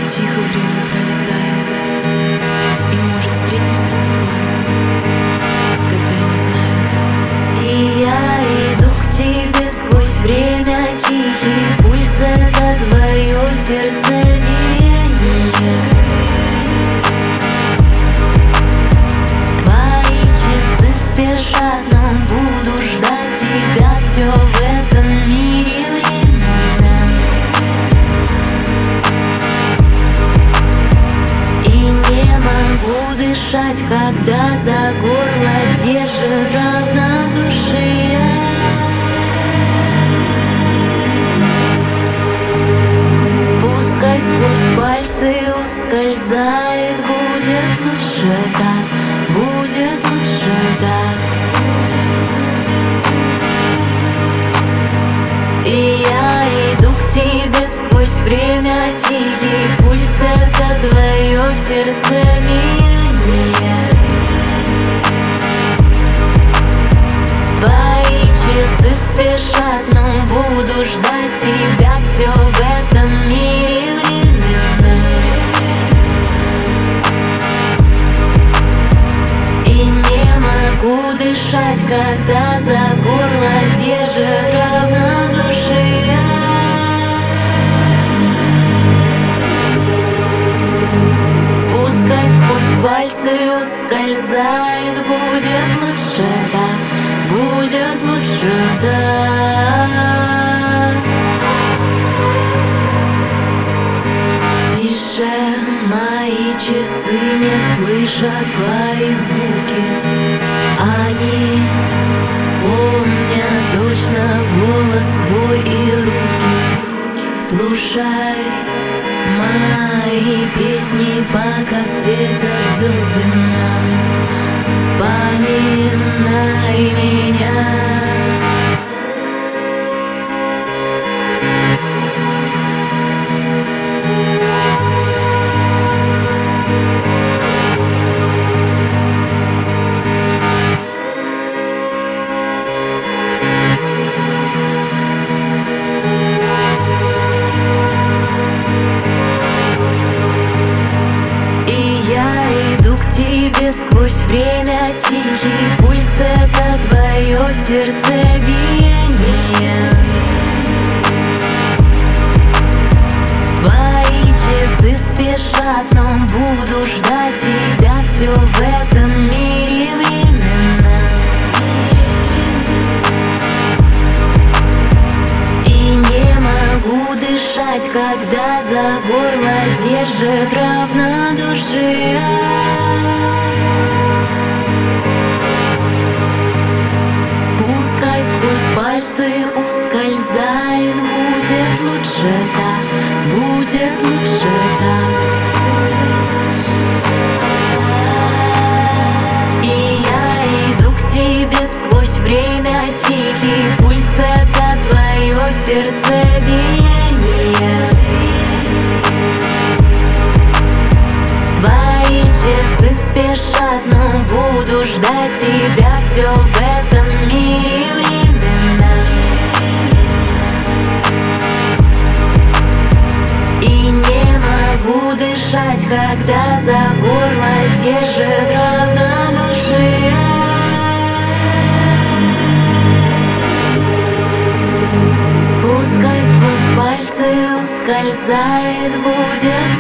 Тихо время пролетает, и может встретимся с тобой, когда я не знаю. И я иду к тебе сквозь время, тихий пульс — это твое сердцебиение. Твои часы спешат, но буду ждать тебя. Все в этом мире временно, и не могу дышать, когда за горло держит равнодушие. Пускай сквозь пальцы ускользает, будет лучше так, будет лучше так. И я иду к тебе сквозь время, тихий пульс — это твое сердцебиение. Твои часы спешат, но буду ждать тебя. Все в этом мире временно, и не могу дышать, когда за горло держит равнодушие. Пускай сквозь пальцы ускользает, будет лучше так, будет лучше так. Тише мои часы не слышат твои звуки, они помнят точно голос твой и руки. Слушай мои песни, пока светят звезды нам. Вспоминай меня. Тебе сквозь время, тихий пульс — это твое сердцебиение. Твои часы спешат, но буду ждать тебя. Все в этом мире временно, и не могу дышать, когда за горло держит равнодушие. Пускай сквозь пальцы ускользает, будет лучше так, будет лучше так. И я иду к тебе сквозь время, тихий пульс — это твое сердцебиение. Твои часы спешат, но буду ждать тебя. Все в этом мире временно, и не могу дышать, когда за горло держит равнодушие. Пускай сквозь пальцы ускользает, будет